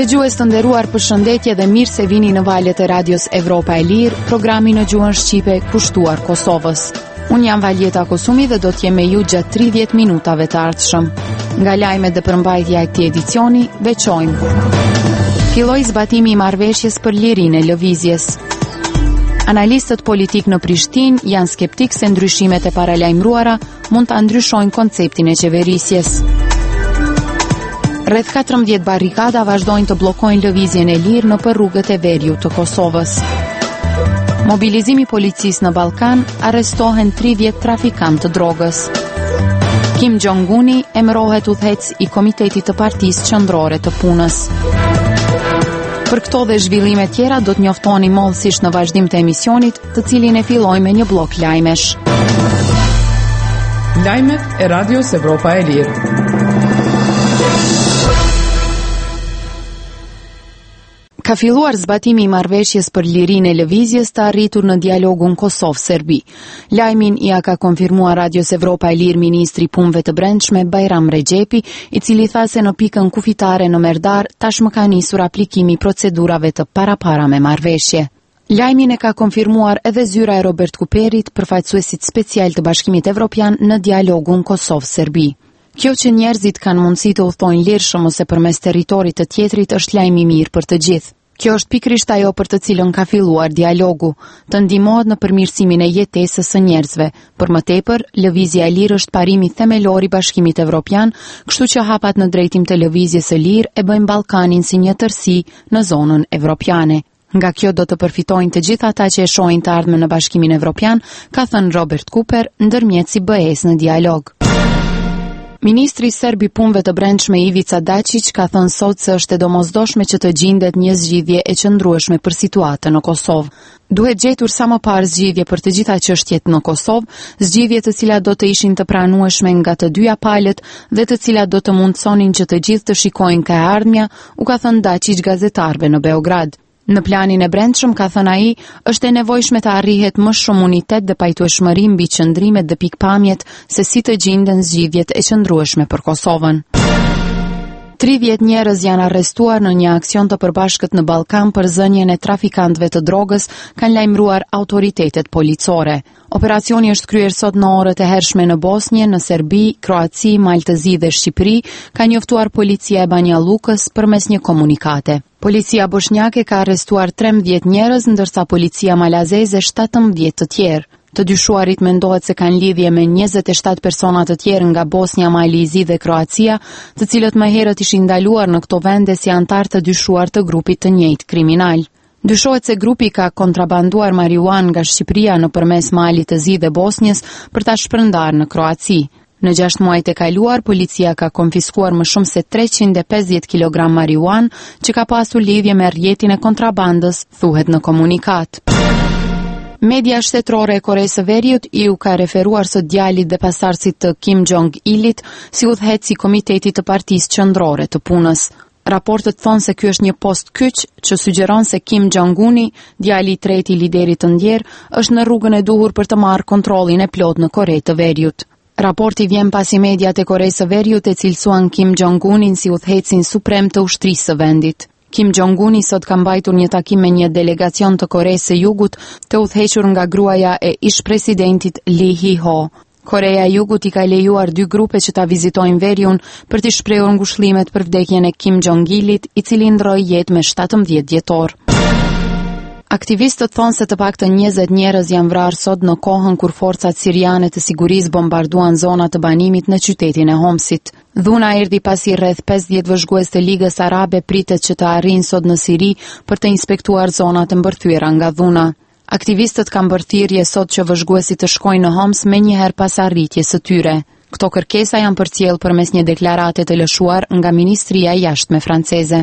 Dëgjues të nderuar, përshëndetje dhe mirë se vini në valët e radios Evropa e Lirë, programi në gjuhën shqipe kushtuar Kosovës. Unë jam Valjeta Kosumi dhe do t'jem me ju gjatë 30 minutave të ardhshëm. Nga lajmet dhe përmbajtja e këtij edicioni, veçojmë. Filloi zbatimi i marrëveshjes për lirinë e lëvizjes. Analistët politik në Prishtinë janë skeptik se ndryshimet e paralajmëruara mund ta ndryshojnë konceptin e qeverisjes. Rreth 14 barrikada vazhdojnë të bllokojnë lëvizjen e lirë nëpër rrugët e veriut të Kosovës. Mobilizimi policisë në Ballkan, arrestohen 30 trafikantë të drogës. Kim Jong-uni emërohet udhëhec i Komitetit të Partisë Qendrore të Punës. Për këto dhe zhvillime tjera do të njoftoni modhësisht në vazhdim të emisionit, të cilin e fillojmë me një blok lajmesh. Lajmet e Radios Evropa e Lirë. Ka filluar zbatimi i marrëveshjes për lirinë e lëvizjes të arritur në dialogun Kosovë-Serbi. Lajmin ia ka konfirmuar Radios Evropa e Lirë ministri i punëve të brendshme Bajram Rexhepi, i cili tha se në pikën kufitare në Merdar tashmë ka nisur aplikimi i procedurave të parapara me marrëveshje. Lajmin e ka konfirmuar edhe zyra e Robert Kuperit, përfaqësuesit special të Bashkimit Evropian në dialogun Kosovë-Serbi. Kjo që njerëzit kanë mundësi të udhtojnë lirshëm ose përmes territorit të tjetrit është lajm i mirë për të gjithë. Kjo është pikërisht ajo për të cilën ka filluar dialogu, të ndihmohet në përmirësimin e jetesës së njerëzve. Për më tepër, lëvizja e lirë është parimi themelor i Bashkimit Evropian, kështu që hapat në drejtim të lëvizjes së lirë e bëjnë Ballkanin si një tërësi në zonën evropiane. Nga kjo do të përfitojnë të gjithë ata që e shohin të ardhmen në Bashkimin Evropian, ka thënë Robert Kuper, ndërmjetësi BE-s në dialog. Ministri serb i punëve të brendshme Ivica Dačić ka thënë sot se është e domosdoshme që të gjendet një zgjidhje e qëndrueshme për situatën në Kosovë. Duhet gjetur sa më parë zgjidhje për të gjitha çështjet në Kosovë, zgjidhje të cilat do të ishin të pranueshme nga të dyja palët dhe të cilat do të mundsonin që të gjithë të shikojnë ka e ardhmja, u ka thënë Dačić gazetarëve në Beograd. Në planin e brendshëm, ka thënë ai, është e nevojshme të arrihet më shumë unitet dhe pajtueshmëri mbi qëndrimet dhe pikpamjet se si të gjenden zgjidhjet e qëndrueshme për Kosovën. 30 njerëz janë arrestuar në një aksion të përbashkët në Ballkan për zënjen e trafikantëve të drogës, kanë lajmëruar autoritetet policore. Operacioni është kryer sot në orët e hershme në Bosnjë, në Serbi, Kroaci, Maltëzi dhe Shqipëri, ka njoftuar policia e Banja Lukës përmes një komunikate. Policia bosnjake ka arrestuar 13 njerëz, ndërsa policia malazeze 17 të tjerë. Të dyshuarit mendohet se kanë lidhje me 27 persona të tjerë nga Bosnja, Malizi dhe Kroacia, të cilët më herët ishin ndaluar në këto vende si antar të dyshuar të grupit të njëjtë kriminal. Dyshohet se grupi ka kontrabanduar marijuan nga Shqipëria nëpërmes Malit të Zi dhe Bosnjës për ta shpërndarë në Kroaci. Në 6 muajt e kaluar, policia ka konfiskuar më shumë se 350 kg marijuan që ka pasur lidhje me rrjetin e kontrabandës, thuhet në komunikat. Media shtetërore e Koresë së Veriut u ka referuar sot djalit dhe pasardhësit të Kim Jong-ilit si udhëhec i Komitetit të Partisë Qendrore të Punës. Raportet thonë se ky është një post kyç që sugjeron se Kim Jong-uni, djali i tretë i liderit të ndjer, është në rrugën e duhur për të marrë kontrollin e plot në Kore të Veriut. Raporti vjen pasi mediat e Koresë së Veriut e cilësuan Kim Jong-unin si udhëhecin suprem të ushtrisë së vendit. Kim Jong-uni sot ka mbajtur një takim me një delegacion të Koresë së Jugut të udhëhequr nga gruaja e ish-presidentit Lee Hee-ho. Koreja e Jugut i ka lejuar 2 grupe që ta vizitojnë Veriun për t'i shprehur ngushëllimet për vdekjen e Kim Jong-ilit, i cili ndroi jetë me 17 dhjetor. Aktivistët thonë se të paktën 20 njerëz janë vrarë sot në kohën kur forcat siriane të sigurisë bombarduan zona të banimit në qytetin e Homsit. Dhuna erdhi pasi rreth 50 vëzhgues të Ligës Arabe pritet që të arrijnë sot në Siri për të inspektuar zonat e mbërthyera nga dhuna. Aktivistët kanë bërë thirrje sot që vëzhguesit të shkojnë në Homs menjëherë pas arritjes së tyre. Këto kërkesa janë përcjellë përmes një deklarate të lëshuar nga Ministria e Jashtme franceze.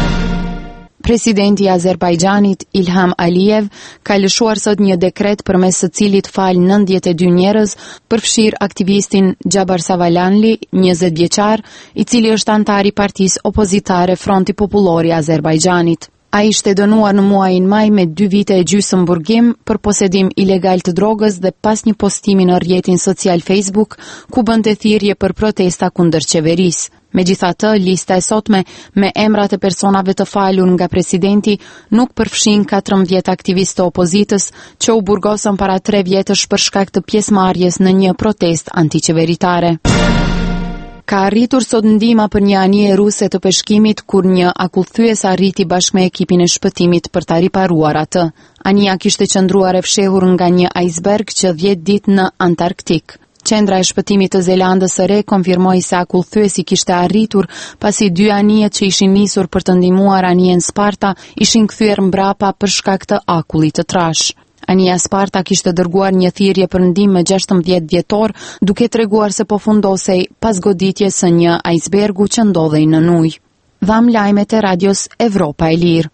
Presidenti i Azerbajxhanit Ilham Aliyev ka lëshuar sot një dekret përmes së cilit fal 92 njerëz, përfshir aktivistin Xhabar Savalanli, 20 vjeçar, i cili është antar i partisë opozitare Fronti Popullor i Azerbajxhanit. Ai ishte dënuar në muajin maj me 2 vite e gjysmë burgim për posedim ilegal të drogës dhe pas një postimi në rrjetin social Facebook ku bënte thirrje për protesta kundër qeverisë. Megjithatë, lista e sotme me emrat e personave të falur nga presidenti nuk përfshin 14 aktivistë të opozitës që u burgosën para 3 vjetësh për shkak të pjesëmarrjes në një protestë antiqeveritare. Ka arritur sot ndihma për një anije ruse të peshkimit kur një akullthyes arriti bashkë me ekipin e shpëtimit për ta riparuar atë. Anija kishte qëndruar e fshehur nga një iceberg që 10 ditë në Antarktik. Qendra e shpëtimit të Zelandës së Re konfirmoi se akullthyesi kishte arritur pasi 2 anijet që ishin nisur për të ndihmuar anijen Sparta ishin kthyer mbrapa për shkak të akullit të trash. Anija Sparta kishte dërguar një thirrje për ndihmë më 16 dhjetor, duke treguar se po fundosej pas goditjes së një icebergu që ndodhej në ujë. Dham lajmet e Radios Evropa e Lirë.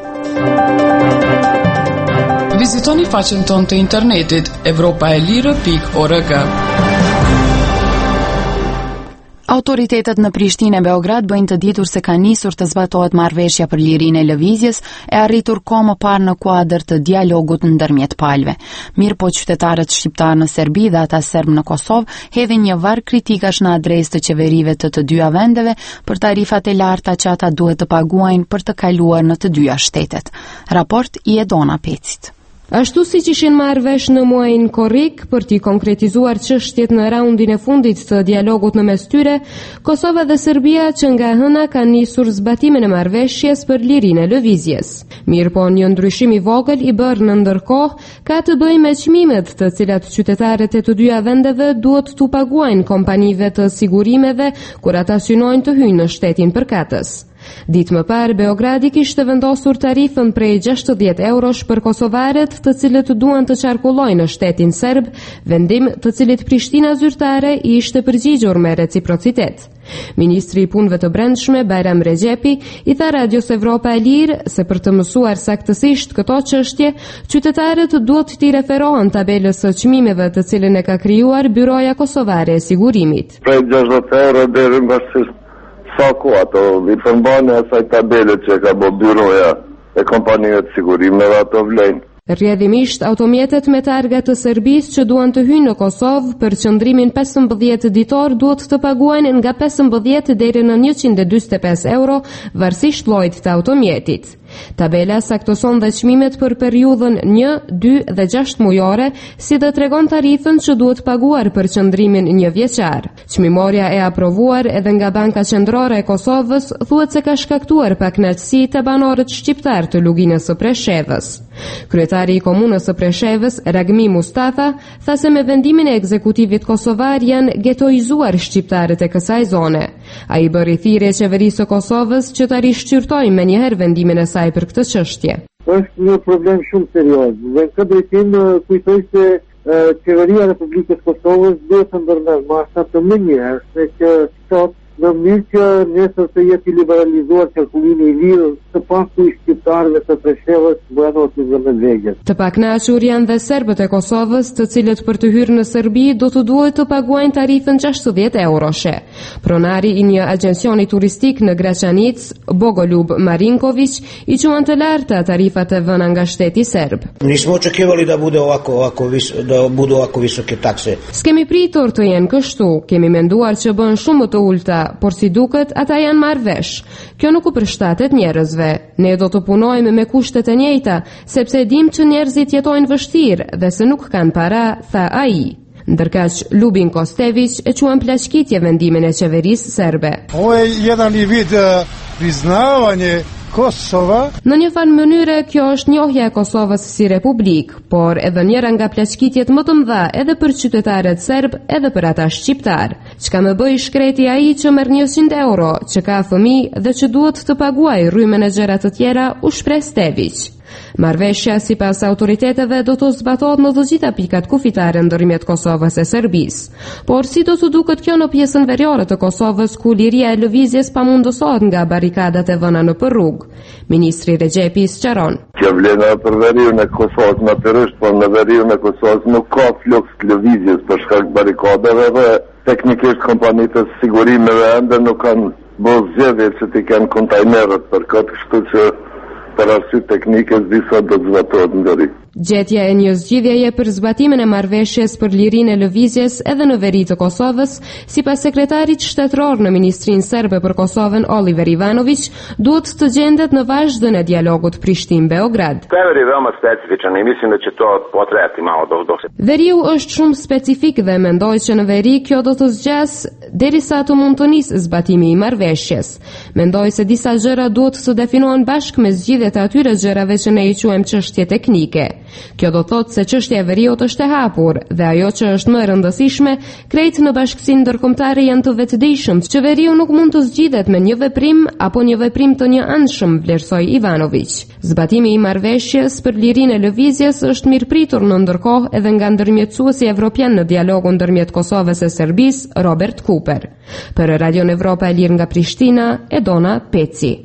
Vizitoni faqen tonë të internetit europaelire.org. Autoritetet në Prishtinë e Beograd bëjnë të ditur se ka nisur të zbatohet marrëveshja për lirinë e lëvizjes e arritur kohë më parë në kuadër të dialogut ndërmjet palëve. Mirë po qytetarët shqiptar në Serbi dhe ata serb në Kosovë hedhin një varg kritikash në adresë të qeverive të dyja vendeve për tarifat e larta që ata duhet të paguajnë për të kaluar në të dyja shtetet. Raport i Edona Pecit. Ashtu siç ishin marrë vesh në muajin korrik për t'i konkretizuar çështjet në raundin e fundit të dialogut në mes tyre, Kosova dhe Serbia që nga hëna kanë nisur zbatimin e marrëveshjes për lirinë e lëvizjes. Mirë po një ndryshim i vogël i bërë në ndërkohë ka të bëjë me çmimet të cilat qytetarët e të dyja vendeve duhet t'u paguajnë kompanive të sigurimeve kur ata synojnë të hyjnë në shtetin përkatës. Ditë më parë, Beogradi kishte vendosur tarifën prej 60 eurosh për kosovarët të cilët duan të qarkullojnë në shtetin serb, vendim të cilit Prishtina zyrtare i ishte përgjigjur me reciprocitet. Ministri i Punëve të Brendshme, Bajram Rexhepi, i tha Radios Evropa e Lirë se për të mësuar saktësisht këto çështje, qytetarët duhet t'i referohen tabelës së çmimeve të cilën e ka krijuar Byroja Kosovare e Sigurimit. Prej 60 euro deri mbas sa ku ato i përmbajnë asaj tabele që ka bo byroja e kompanive të sigurimeve ato vlejnë. Rrjedhimisht, automjetet me targa të Serbisë që duan të hyjnë në Kosovë për qëndrimin 15 ditor duhet të paguajnë nga 15 deri në 145 euro, varësisht llojit të automjetit. Tabela saktoson dhe çmimet për periudhën 1, 2 dhe 6 mujore, si dhe tregon tarifën që duhet paguar për qëndrimin 1 vjeçar. Çmimorja e aprovuar edhe nga Banka Qendrore e Kosovës thuhet se ka shkaktuar pakënaqësi te banorët shqiptar të luginës së Preshevës. Kryetari i komunës së Preshevës, Ragmi Mustafa, tha se me vendimin e ekzekutivit kosovar janë getoizuar shqiptarët e kësaj zone. Ai bëri thirrje qeverisë së Kosovës që ta rishqyrtojë menjëherë vendimin e saj për këtë çështje. Është një problem shumë serioz. Dhe këtë drejtim kujtoj se qeveria e Republikës Kosovës duhet të ndërmerr masa të menjëherë se që sot në mënyrë që nesër të jetë i liberalizuar qarkullimi i lirë të pasu i shqiptarëve të Preshevës banorët dhe vegjës. Të pakënaqur janë dhe serbët e Kosovës, të cilët për të hyrë në Serbi do të duhet të paguajnë tarifën 60 euroshe. Pronari i një agjencioni turistik në Gračanic, Bogoljub Marinković, i quan të larta tarifat e vëna nga shteti serb. Nismo očekivali da bude ovako visoke takse. S'kemi pritur të jenë kështu, kemi menduar që bën shumë të ulta, por si duket ata janë marrë vesh. Kjo nuk u përshtatet njerëzve. Ne do të punojmë me kushtet e njëjta, sepse dim që njerëzit jetojnë vështirë dhe se nuk kanë para, tha ai. Ndërkaq Lubin Kostević e quan plashkitje vendimin e qeverisë serbe. Ovo je jedan vid priznavanje Kosova. Në një farë mënyre kjo është njohja e Kosovës si republik, por edhe njëra nga plashkitjet më të mëdha edhe për qytetarët serb, edhe për ata shqiptar. Çka më bëi shkreti ai që merr 100 euro, që ka fëmijë dhe që duhet të paguajë rrymën e gjëra të tjera, u shpreh Stević. Marrëveshja sipas autoriteteve do të zbatohet në të gjitha pikat kufitare ndërmjet Kosovës e Serbisë. Por si do të duket kjo në pjesën veriore të Kosovës ku liria e lëvizjes pamundësohet nga barikadat e vëna në rrugë? Ministri Rexhepi sqaron. Kjo vlen për veriun e Kosovës natyrisht, por në veriun e Kosovës nuk ka fluks lëvizjes për shkak barikadave dhe teknikisht kompanitë të sigurimeve ende nuk kanë bërë zgjedhje që t'i kenë kontajnerët për këtë, kështu që për arsye teknike disa do të zbatohet ndëri. Gjetja e një zgjidhjeje për zbatimin e marrëveshjes për lirinë e lëvizjes edhe në veri të Kosovës, sipas sekretarit shtetëror në Ministrinë Serbe për Kosovën Oliver Ivanović, duhet të gjendet në vazhdën e dialogut Prishtinë-Beograd. Veriu është shumë specifik dhe mendoj që në veri kjo do të zgjas derisa të mund të nisë zbatimi i marrëveshjes. Mendoj se disa gjëra duhet të definohen bashkë me zgjidhjet e atyre gjërave që ne i quajmë çështje teknike. Kjo do thotë se çështja e veriut është e hapur dhe ajo që është më e rëndësishme, krejt në bashkësinë ndërkombëtare janë të vetëdijshëm që veriu nuk mund të zgjidhet me një veprim apo një veprim të njëanshëm, vlerësoi Ivanović. Zbatimi i marrëveshjes për lirinë e lëvizjes është mirëpritur në ndërkohë edhe nga ndërmjetësuesi evropian në dialogun ndërmjet Kosovës e Serbisë, Robert Cooper. Për Radio Evropa e Lirë nga Prishtina, Edona Peci.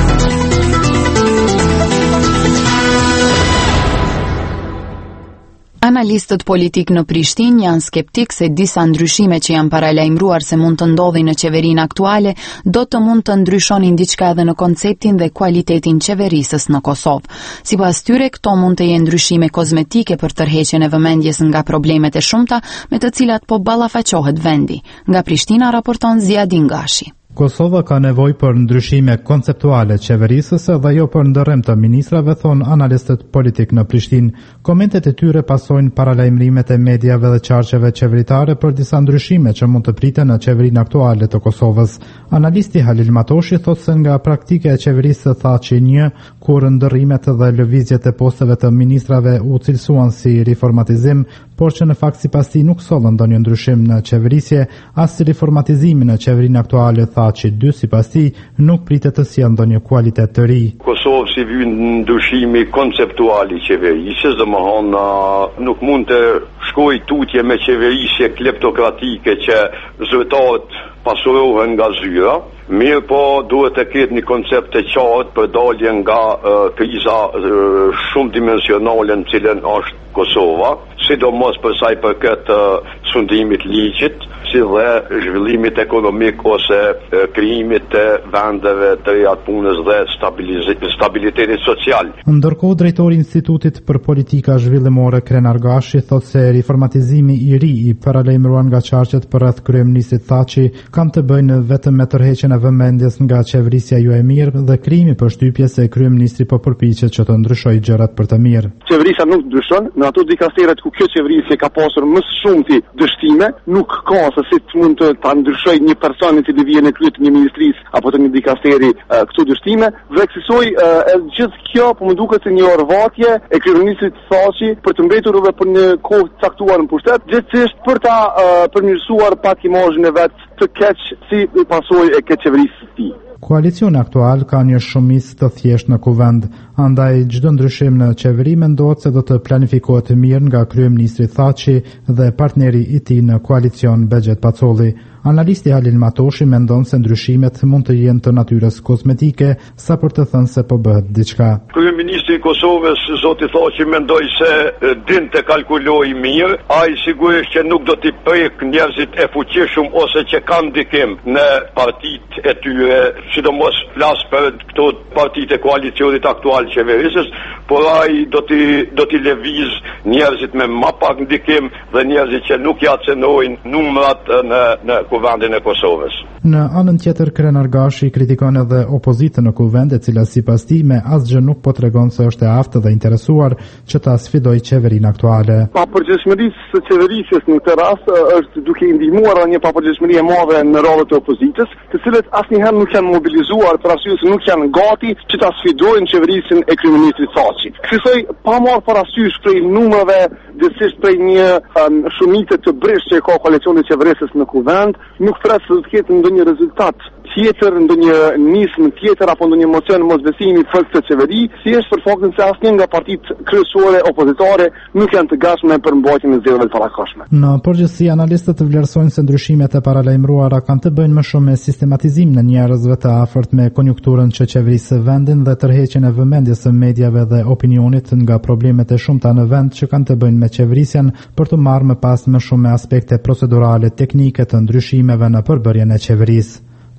Analistët politik në Prishtinë janë skeptik se disa ndryshime që janë paralajmëruar se mund të ndodhin në qeverinë aktuale do të mund të ndryshonin diçka edhe në konceptin dhe kualitetin qeverisës në Kosovë. Sipas tyre, këto mund të jenë ndryshime kozmetike për tërheqjen e vëmendjes nga problemet e shumta me të cilat po ballafaqohet vendi. Nga Prishtina raporton Ziadin Gashi. Kosova ka nevojë për ndryshime konceptuale qeverisës dhe jo për ndërrim të ministrave, thon analistët politik në Prishtinë. Komentet e tyre pasojnë paralajmërimet e mediave dhe qarqeve qeveritare për disa ndryshime që mund të priten në qeverinë aktuale të Kosovës. Analisti Halil Matoshi thotë se nga praktika e qeverisë Thaçi 1, kur ndërrimet dhe lëvizjet e posteve të ministrave u cilësuan si riformatizim, por që në fakt sipas tij nuk sollën ndonjë ndryshim në qeverisje, as si reformatizimi në qeverinë aktuale Thaçi 2, sipas tij nuk pritet të sjellë ndonjë kualitet të ri. Kosovë si vjen ndryshimi konceptual i qeverisjes, domethënë nuk mund të shkojë tutje me qeverisje kleptokratike që zyrtarët pasurohen nga zyra, mirë po duhet të ketë një koncept të qartë për dalje nga kriza shumë dimensionale në cilën është Kosova, sidomos për sa i përket sundimit ligjit, si dhe zhvillimit ekonomik ose krijimit të vendeve të reja të punës dhe stabilitetit social. Ndërkohë, drejtori i Institutit për Politika Zhvillimore Krenar Gashi thotë se riformatizimi i ri i paralajmëruar nga qarqet përreth kryeministit Thaçi kanë të bëjnë vetëm me tërheqjen e vëmendjes nga qeverisja jo e mirë dhe krijimi përshtypjes se kryeministri po përpiqet që të ndryshojë gjërat për të mirë. Qeverisja nuk ndryshon, në ato dikasteret ku kjo qeverisje ka pasur më shumti dështime, nuk ka se si të mund të ta ndryshoj një person i cili vjen në krye të një ministrisë apo të një dikasteri këto dështime, dhe kësaj gjithë kjo po më duket se një orvatje e kryeministrit Thaçi për të mbetur edhe për një kohë të caktuar në pushtet, gjithsesi për ta përmirësuar pak imazhin e vet të keq si pasojë e këtë qeverisë së tij. Koalicioni aktual ka një shumicë të thjeshtë në kuvend, andaj çdo ndryshim në qeveri mendohet se do të planifikohet mirë nga kryeministri Thaçi dhe partneri i tij në koalicion Bexhet Pacolli. Analisti Halil Matoshi mendon se ndryshimet mund të jenë të natyrës kozmetike, sa për të thënë se po bëhet diçka. Kryeministri i Kosovës, zoti Thaçi, mendoj se din të kalkulojë mirë, ai sigurisht që nuk do t'i prek njerëzit e fuqishëm ose që kanë ndikim në partitë e tyre, sidomos flas për këto partitë e koalicionit aktual qeverisës, por ai do t'i lëviz njerëzit me më pak ndikim dhe njerëzit që nuk ja cenojnë numrat në kuvendin e Kosovës. Në anën tjetër, Krenar Gashi kritikon edhe opozitën në kuvend, e cila sipas tij me asgjë nuk po tregon se është e aftë dhe interesuar që ta sfidojë qeverinë aktuale. Papërgjegjësia së qeverisjes në këtë rast është duke i ndihmuar një papërgjegjësi e madhe në rollet e opozitës, të cilët asnjëherë nuk janë mobilizuar për arsye se nuk janë gati që ta sfidojnë qeverisjen e kryeministrit Thaçi. Kësaj pa marrë parasysh prej numrave, gjithsesi prej një shumice të brishtë që ka koalicioni qeverisës në kuvend, nuk pret se do të ketë ndonjë rezultat tjetër, ndonjë nismë tjetër apo ndonjë emocion mosbesimi për këtë qeveri, thjesht për faktin se asnjë nga partitë kryesore opozitare nuk janë të gatshme për mbajtjen e zgjedhjeve të parakohshme. Në përgjithësi, analistët vlerësojnë se ndryshimet e paralajmëruara kanë të bëjnë më shumë me sistematizim në njerëzve të afërt me konjunkturën që qeverisë vendin dhe tërheqjen e vëmendjes së mediave dhe opinionit nga problemet e shumta në vend që kanë të bëjnë me qeverisjen për të marrë më pas më shumë me aspekte procedurale teknike të ndryshimeve në përbërjen e qeverisë.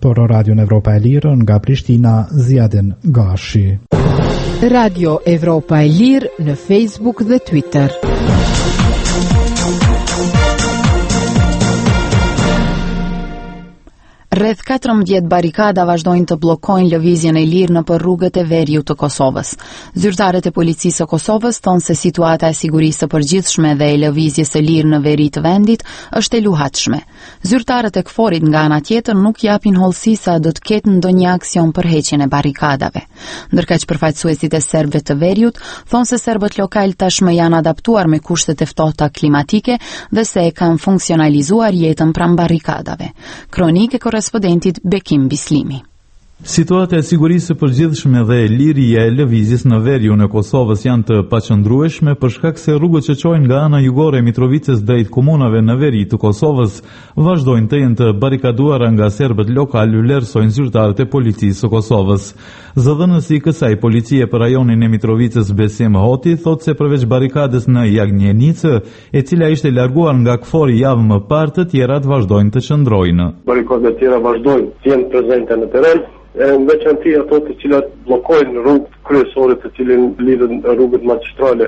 Por Radio Evropa e Lirë nga Prishtina, Ziadin Gashi. Radio Evropa e Lirë në Facebook dhe Twitter. Rreth 14 barikada vazhdojnë të bllokojnë lëvizjen e lirë nëpër rrugët e veriut të Kosovës. Zyrtarët e policisë së Kosovës thonë se situata e sigurisë së përgjithshme dhe e lëvizjes së lirë në veri të vendit është e luhatshme. Zyrtarët e KFOR-it nga ana tjetër nuk japin hollësi sa do të ketë ndonjë aksion për heqjen e barikadave. Ndërkaq përfaqësuesit e serbëve të veriut thonë se serbët lokal tashmë janë adaptuar me kushtet e ftohta klimatike dhe se e kanë funksionalizuar jetën pranë barikadave. Kronikë korespondentit Bekim Bislimi. Situata e sigurisë së përgjithshme dhe liria e lëvizjes në veriun e Kosovës janë të paqëndrueshme për shkak se rrugët që çojnë nga ana jugore e Mitrovicës drejt komunave në veri të Kosovës vazhdojnë të jenë të barikaduara nga serbët lokal, vlerësojnë zyrtarët e policisë së Kosovës. Zëdhënësi i kësaj policie për rajonin e Mitrovicës Besim Hoti thotë se përveç barikades në Jagnjenicë, e cila ishte larguar nga KFOR-i javë më parë, të tjerat vazhdojnë të qëndrojnë. Barikadet tjera vazhdojnë të jenë prezente në teren. Në veçanti ato të cilat bllokojnë rrugët kryesore të cilin lidhen rrugët magjistrale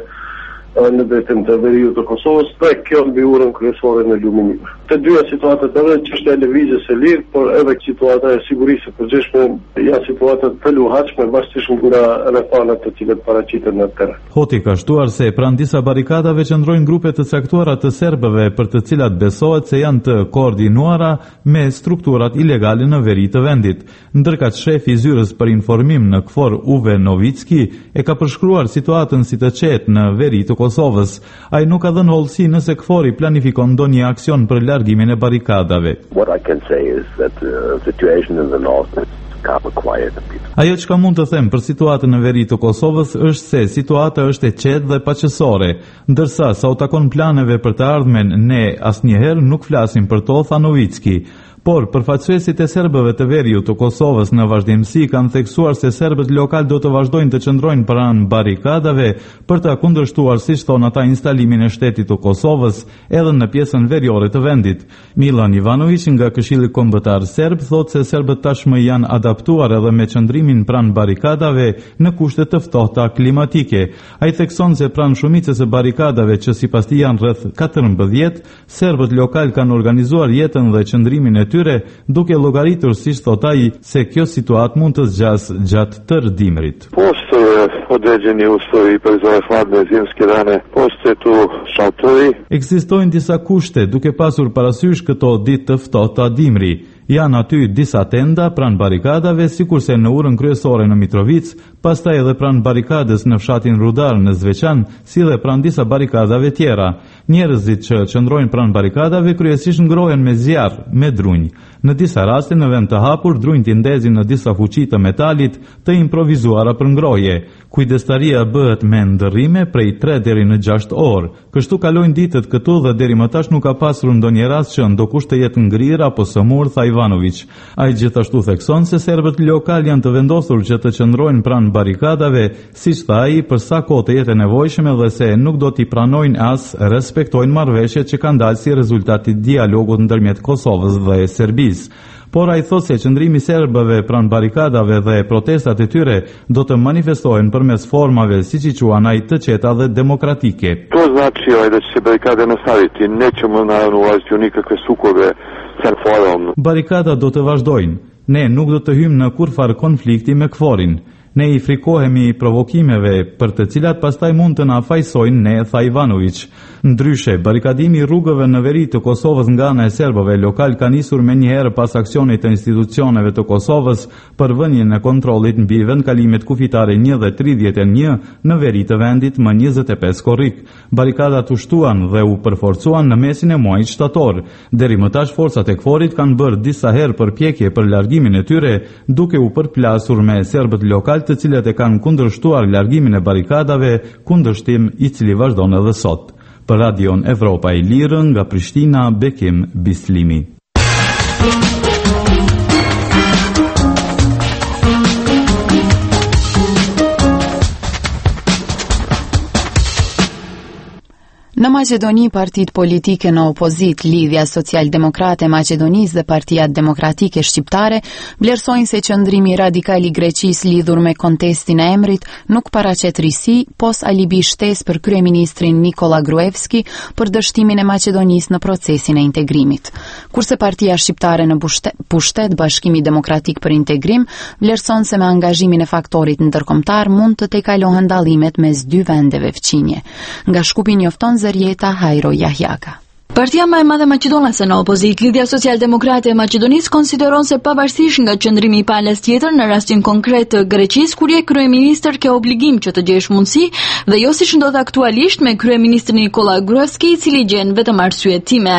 në drejtim të veriut të Kosovës, dhe kjo mbi urën kryesore në Luminim. Të dyja situatat edhe çështja e lëvizjes së lirë, por edhe situata e sigurisë së përgjithshme janë situata të luhatshme bashkësisht nga rrethanat të cilat paraqiten në teren. Hoti ka shtuar se pranë disa barikadave qëndrojnë grupe të caktuara të serbëve për të cilat besohet se janë të koordinuara me strukturat ilegale në veri të vendit. Ndërkaq shefi i zyrës për informim në KFOR Uve Novicki e ka përshkruar situatën si të qetë në veri të Kosovës. Ai nuk ka dhënë hollësi nëse KFOR-i planifikon ndonjë aksion për largimin e barikadave. What I can say is that the situation in the north is kind of quiet. Ajo çka mund të them për situatën në veri të Kosovës është se situata është e qetë dhe paqësore, ndërsa sa u takon planeve për të ardhmen, ne asnjëherë nuk flasim për to, tha Novicki. Por përfaqësuesit e serbëve të veriut të Kosovës në vazhdimsi kanë theksuar se serbët lokal do të vazhdojnë të qëndrojnë pranë barikadave për të kundërshtuar, siç thon ata, instalimin e shtetit të Kosovës edhe në pjesën veriore të vendit. Milan Ivanović nga Këshilli Kombëtar Serb thotë se serbët tashmë janë adaptuar edhe me qëndrimin pranë barikadave në kushte të ftohta klimatike. Ai thekson se pranë shumicës së barikadave, që sipas tij janë rreth 14, serbët lokal kanë organizuar jetën dhe qëndrimin e tyre, duke llogaritur, siç thot ai, se kjo situatë mund të zgjasë gjatë tërë dimrit. Određeni uslovi për hladne zimske dane, postoje tu šaltori. Ekzistojnë disa kushte duke pasur parasysh këto ditë të ftohta dimri. Janë aty disa tenda pranë barikadave, sikurse në urën kryesore në Mitrovic, pastaj edhe pranë barikades në fshatin Rudar në Zveçan, si dhe pranë disa barikadave tjera. Njerëzit që qëndrojnë pranë barikadave kryesisht ngrohen me zjarr, me drunj. Në disa raste në vend të hapur, drunjt i ndezin në disa fuqi të metalit të improvizuara për ngrohje. Kujdestaria bëhet me ndërrime prej 3 deri në 6 orë. Kështu kalojnë ditët këtu dhe deri më tash nuk ka pasur ndonjë rast që ndokush të jetë ngrirë apo sëmurë, tha Ivanović. Ai gjithashtu thekson se serbët lokal janë të vendosur që të qëndrojnë pranë barikadave, siç tha ai, për sa kohë të jetë nevojshme dhe se nuk do t'i pranojnë as respektojnë marrëveshjet që kanë dalë si rezultat i dialogut ndërmjet Kosovës dhe Serbisë. Por ai thotë se qëndrimi serbëve pranë barikadave dhe protestat e tyre do të manifestohen përmes formave, siç i quan ai, të qeta dhe demokratike. To znači da će se barikade nastaviti, nećemo naravno ulaziti u nikakve sukobe sa KFOR-om. Barikada do të vazhdojnë. Ne nuk do të hyjmë në kurrfar konflikti me KFOR-in. Ne i frikohemi provokimeve për të cilat pastaj mund të na fajsojnë ne, tha Ivanović. Ndryshe, barikadimi i rrugëve në veri të Kosovës nga ana e serbëve lokal ka nisur me njëherë pas aksionit të institucioneve të Kosovës për vënien e kontrollit mbi vendkalimet kufitare 1 dhe 31 në veri të vendit më 25 korrik. Barikadat u shtuan dhe u përforcuan në mesin e muajit shtator. Deri më tash forcat e KFOR-it kanë bërë disa herë përpjekje për largimin e tyre, duke u përplasur me serbët lokal, të cilët e kanë kundërshtuar largimin e barikadave, kundërshtim i cili vazhdon edhe sot. Për Radion Evropa e Lirë nga Prishtina, Bekim Bislimi. Në Maqedoni, partitë politike në opozitë, Lidhja Social-Demokrate e Maqedonisë dhe Partia Demokratike Shqiptare vlerësojnë se qëndrimi radikal i Greqisë lidhur me kontestin e emrit nuk paraqet risi, pos alibi shtesë për kryeministrin Nikola Gruevski për dështimin e Maqedonisë në procesin e integrimit. Kurse Partia Shqiptare në pushtet, Bashkimi Demokratik për Integrim, vlerëson se me angazhimin e faktorit ndërkombëtar mund të tejkalohen dallimet mes dy vendeve fqinje. Nga Shkupi njofton Zërieta Hajro Jahjaka. Partia më e madhe maqedonase në opozitë, Lidhja Social-Demokrate e Maqedonisë, konsideron se pavarësisht nga qëndrimi i palës tjetër në rastin konkret të Greqisë, kur je kryeministër ke obligim që të gjesh mundësi dhe jo siç ndodh aktualisht me kryeministrin Nikola Gruevski, i cili gjen vetëm arsyetime.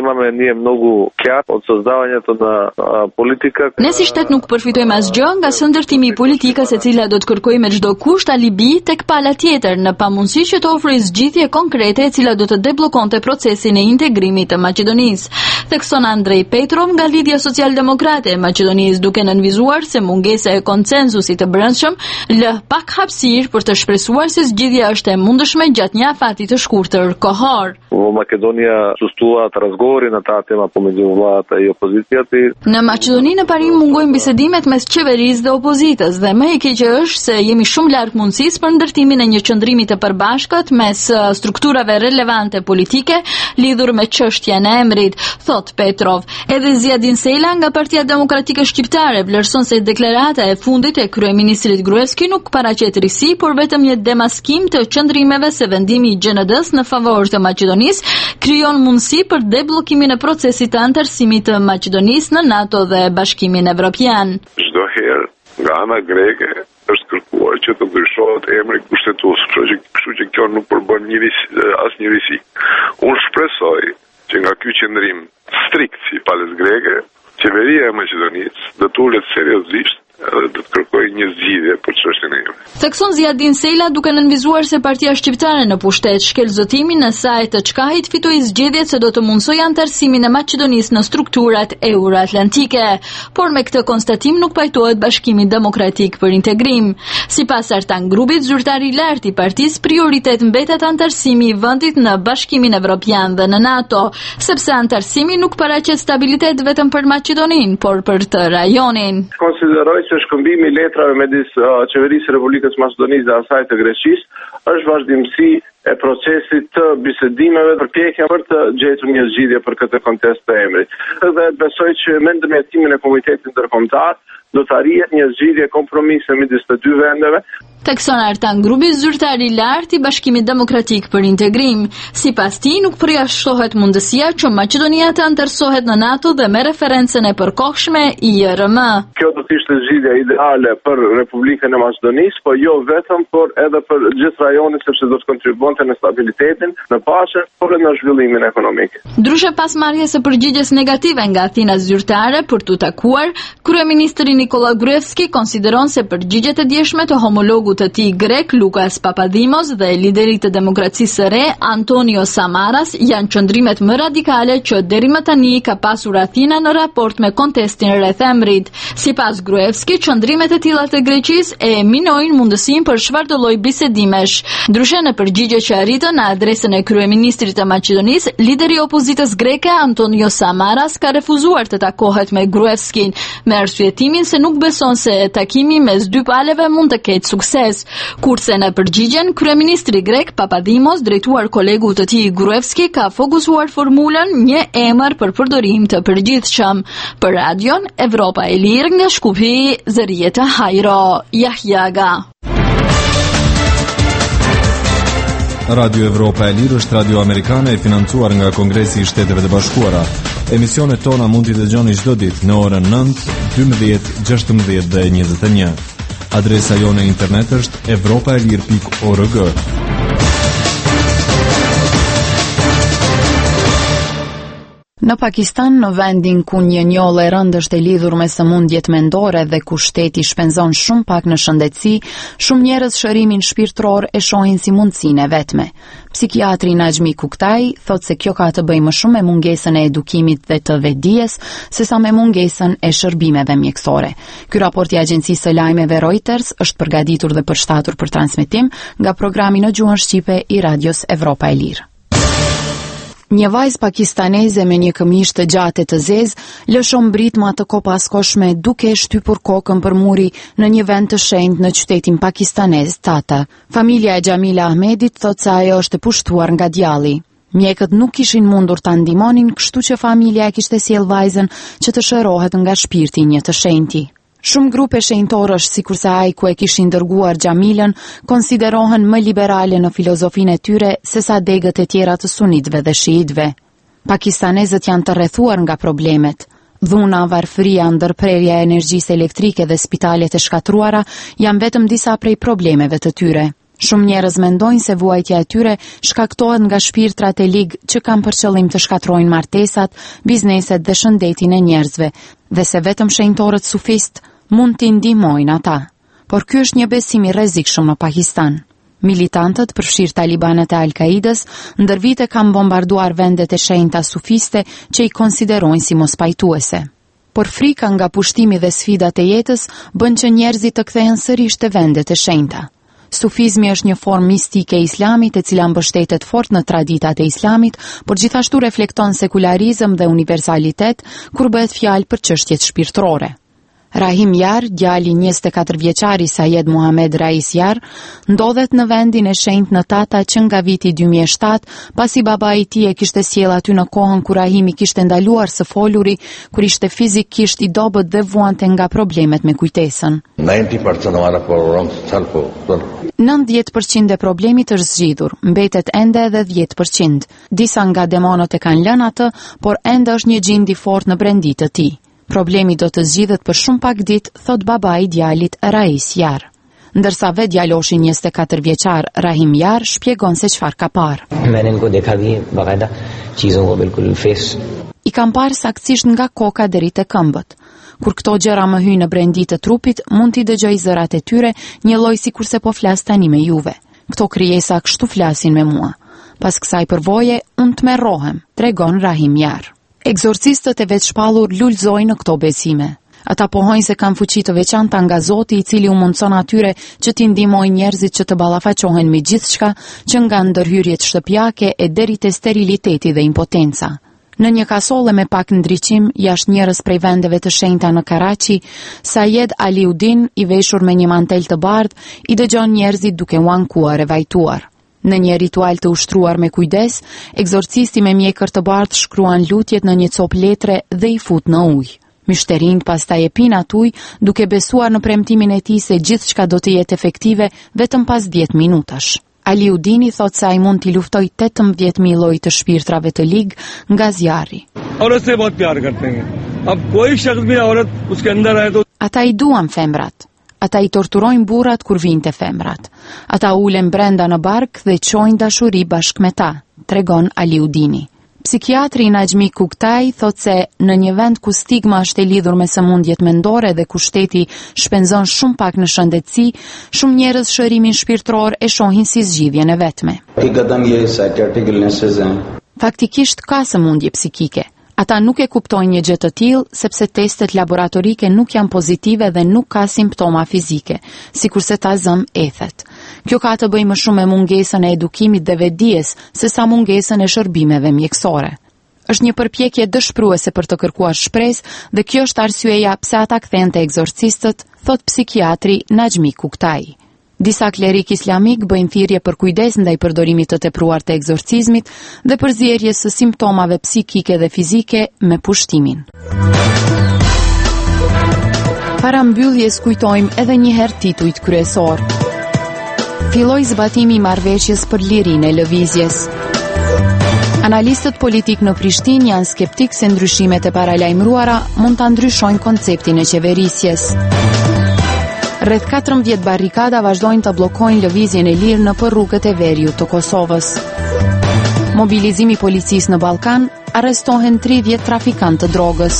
Ne si shtet nuk përfitojmë asgjë nga së ndërtimi i politikës e cila do të kërkojë me çdo kusht alibi tek pala tjetër, në pamundësi që të ofrojë zgjidhje konkrete e cila do të debllokonte procesin e integrimit të Maqedonisë. Thekson Andrej Petrov nga Lidhja Social-Demokrate e Maqedonisë, duke nënvizuar se mungesa e konsenzusit të brendshëm lë pak hapësirë për të shpresuar se zgjidhja është e mundshme gjatë një afati të shkurtër kohor. Në Maqedoni në parim mungojnë bisedimet mes qeverisë dhe opozitës dhe më e keqe është se jemi shumë larg mundësisë për ndërtimin e një qëndrimi të përbashkët mes strukturave relevante politike lidhur me çështjen e emrit, thot Petrov. Edhe Zjadin Sela nga Partia Demokratike Shqiptare vlerëson se deklarata e fundit e kryeministrit Gruevski nuk paraqet risi, por vetëm një demaskim të qëndrimeve se vendimi i GND-s në favor të Maqedonisë krijon mundësi për debllokimin e procesit të antarësimit të Maqedonisë në NATO dhe Bashkimin Evropian. Çdo herë nga ana greke është kërkuar që të ndryshohet emri kushtetues, kështu që kjo nuk përbën asnjë risi. Unë shpresoj që nga ky qëndrim strikt si palës greke, qeveria e Maqedonisë do të ulet seriozisht edhe do të kërkojë një zgjidhje për çështjen e emrit. Thekson Zjadin Sela duke nënvizuar se Partia Shqiptare në pushtet shkel zotimin në saj të çkahit fitoi zgjedhjet se do të mundsojë antarësimin e Maqedonisë në strukturat euroatlantike, por me këtë konstatim nuk pajtohet Bashkimi Demokratik për Integrim. Sipas Artan Grupit, zyrtari i lartë i partisë, prioritet mbetet antarësimi i vendit në Bashkimin Evropian dhe në NATO, sepse antarësimi nuk paraqet stabilitet vetëm për Maqedoninë, por për të rajonin. Konsideroj se shkëmbimi i letrave midis qeverisë së Republikës Maqedonisë dhe asaj të Greqisë është vazhdimsi e procesit të bisedimeve për pjekjen për të gjetur një zgjidhje për këtë kontest të emrit. Dhe besoj që me ndërmjetimin e Komitetit Ndërkombëtar do të arrihet një zgjidhje kompromise midis të dy vendeve. Thekson Artan Grupi, zyrtari i lartë i Bashkimit Demokratik për Integrim. Sipas tij, nuk përjashtohet mundësia që Maqedonia të antarësohet në NATO dhe me referencën e përkohshme IRM. Kjo do të ishte zgjidhja ideale për Republikën e Maqedonisë, por jo vetëm, por edhe për gjithë rajonin, sepse do të kontribuonte në stabilitetin, në paqe, por edhe në zhvillimin ekonomik. Ndryshe pas marrjes së përgjigjes negative nga Athina zyrtare për t'u takuar, kryeministri Nikola Gruevski konsideron se përgjigjet e djeshme të homologut të tij grek Lukas Papadimos dhe liderit të demokracisë së re Antonio Samaras janë qëndrimet më radikale që deri më tani ka pasur Athina në raport me kontestin rreth emrit. Sipas Gruevski, qëndrimet e tilla të Greqisë e minojnë mundësinë për çfarëdo lloj bisedimesh. Ndryshe në përgjigje që arritën në adresën e kryeministrit të Maqedonisë, lideri i opozitës greke Antonio Samaras ka refuzuar të takohet me Gruevskin me arsyetimin se nuk beson se takimi mes dy palëve mund të ketë sukses. Kurse në përgjigjen, kryeministri grek Papadimos, drejtuar kolegut të tij Gruevski, ka fokusuar formulën një emër për përdorim të përgjithshëm. Për radion Evropa e Lirë nga Shkupi, Zërieta Hajro Jahjaga. Radio Evropa e Lirë është radio amerikane e financuar nga Kongresi i Shteteve të Bashkuara. Emisionet tona mund t'i dëgjoni çdo ditë në orën 9, 12, 16 dhe 21. Adresa jone internet është evropaelir.org. Në Pakistan, në vendin ku një njollë e rëndë është e lidhur me sëmundjet mendore dhe ku shteti shpenzon shumë pak në shëndetësi, shumë njerëz shërimin shpirtëror e shohin si mundësinë e vetme. Psikiatri Najmi Kuktaj thot se kjo ka të bëjë më shumë me mungesën e edukimit dhe të vetdijes sesa me mungesën e shërbimeve mjekësore. Ky raport i agjencisë së lajmeve Reuters është përgatitur dhe përshtatur për transmetim nga programi në gjuhën shqipe i radios Evropa e Lirë. Një vajzë pakistaneze me një këmishë të gjatë të zezë lëshon britma të kopaskoshme duke e shtypur kokën për muri në një vend të shenjtë në qytetin pakistanez Tata. Familja e Xhamila Ahmedit thot se ajo është e pushtuar nga djalli. Mjekët nuk kishin mundur ta ndihmonin, kështu që familja e kishte sjell vajzën që të shërohet nga shpirti i një të shenjti. Shumë grupe shenjtorësh, sikurse ai ku e kishin dërguar Xhamilën, konsiderohen më liberale në filozofinë e tyre se sa degët e tjera të sunitëve dhe shiitëve. Pakistanezët janë të rrethuar nga problemet. Dhuna, varfëria, ndërprerja e energjisë elektrike dhe spitalet e shkatruara janë vetëm disa prej problemeve të tyre. Shumë njerëz mendojnë se vuajtja e tyre shkaktohet nga shpirtrat e ligë që kanë për qëllim të shkatrojnë martesat, bizneset dhe shëndetin e njerëzve, dhe se vetëm shenjtorët sufist mund t'i ndihmojnë ata. Por ky është një besim i rrezikshëm në Pakistan. Militantët, përfshirë talibanët e Al-Qaidës, ndër vite kanë bombarduar vendet e shenjta sufiste që i konsiderojnë si mospajtuese. Por frika nga pushtimi dhe sfidat e jetës bën që njerëzit të kthehen sërish te vendet e shenjta. Sufizmi është një formë mistike e islamit e cila mbështetet fort në traditat e islamit, por gjithashtu reflekton sekularizëm dhe universalitet kur bëhet fjalë për çështjet shpirtërore. Rahim Yar, djali 24 vjeçari Sayed Muhammad Rais Yar, ndodhet në vendin e shenjtë në Tata që nga viti 2007, pasi babai i tij e kishte sjell aty në kohën kur Rahimi kishte ndaluar së foluri, kur ishte fizikisht i dobët dhe vuante nga problemet me kujtesën. 90% e problemit është zgjidhur, mbetet ende edhe 10%. Disa nga demonët e kanë lënë atë, por ende është një gjindi fort në brendi të tij. Problemi do të zgjidhet për shumë pak ditë, thot babai i djalit Rais Yar. Ndërsa vetë djaloshi 24 vjeçar Rahim Yar shpjegon se çfarë ka parë. I kam parë saktësisht nga koka deri te këmbët. Kur këto gjëra më hyjnë në brendi të trupit, mund t'i dëgjoj zërat e tyre, një lloj sikurse po flas tani me juve. Këto krijesa kështu flasin me mua. Pas kësaj përvoje, unë tmerrohem, tregon Rahim Yar. Ekzorcistët e vetë shpallur lulëzojnë në këto besime. Ata pohojnë se kanë fuqi të veçanta nga Zoti, i cili u mundson atyre që t'i ndihmojnë njerëzit që të ballafaqohen me gjithçka, që nga ndërhyrjet shtëpiake e deri te steriliteti dhe impotenca. Në një kasolle me pak ndriçim, jashtë njerëz prej vendeve të shenjta në Karachi, Sayed Aliuddin, i veshur me një mantel të bardhë, i dëgjon njerëzit duke u ankuar e vajtuar. Në një ritual të ushtruar me kujdes, ekzorcisti me mjekër të bardhë shkruan lutjet në një copë letre dhe i fut në ujë. Myshterinjt pastaj e pinë atë ujë, duke besuar në premtimin e tij se gjithçka do të jetë efektive vetëm pas 10 minutash. Aliuddini thot se ai mund t'i luftoj 18.000 lloj të shpirtrave të ligë nga zjarri. Ata i duan femrat. Ata i torturojnë burrat kur vinë te femrat. Ata ulen brenda në bark dhe çojnë dashuri bashkë me ta, tregon Aliuddini. Psikiatri Najmi Kuktaj thot se në një vend ku stigma është e lidhur me sëmundjet mendore dhe ku shteti shpenzon shumë pak në shëndetësi, shumë njerëz shërimin shpirtëror e shohin si zgjidhjen e vetme. Faktikisht ka sëmundje psikike. Ata nuk e kuptojnë një gjë të tillë sepse testet laboratorike nuk janë pozitive dhe nuk ka simptoma fizike, sikurse ta zëm ethet. Kjo ka të bëjë më shumë me mungesën e edukimit dhe vetdijes se sa mungesën e shërbimeve mjekësore. Është një përpjekje dëshpëruese për të kërkuar shpresë dhe kjo është arsyeja pse ata kthehen te ekzorcistët, thot psikiatri Najmi Kuktaj. Disa klerik islamik bëjnë thirrje për kujdes ndaj përdorimit të tepruar të ekzorcizmit dhe përzierjes së simptomave psikike dhe fizike me pushtimin. Para mbylljes kujtojmë edhe një herë titujt kryesor. Filloi zbatimi i marrëveshjes për lirinë e lëvizjes. Analistët politik në Prishtinë janë skeptik se ndryshimet e paralajmëruara mund ta ndryshojnë konceptin e qeverisjes. Rreth 14 barrikada vazhdojnë të bllokojnë lëvizjen e lirë nëpër rrugët e veriut të Kosovës. Mobilizimi i policisë në Ballkan, arrestohen 30 trafikantë të drogës.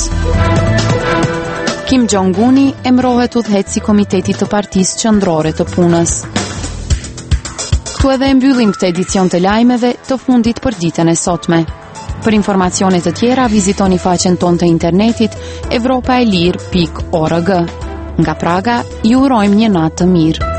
Kim Jong-uni emërohet udhëheqësi i Komitetit të Partisë Qendrore të Punës. Këtu edhe mbyllim këtë edicion të lajmeve të fundit për ditën e sotme. Për informacione të tjera vizitoni faqen tonë të internetit evropaelir.org. Nga Praga, ju urojmë një natë të mirë.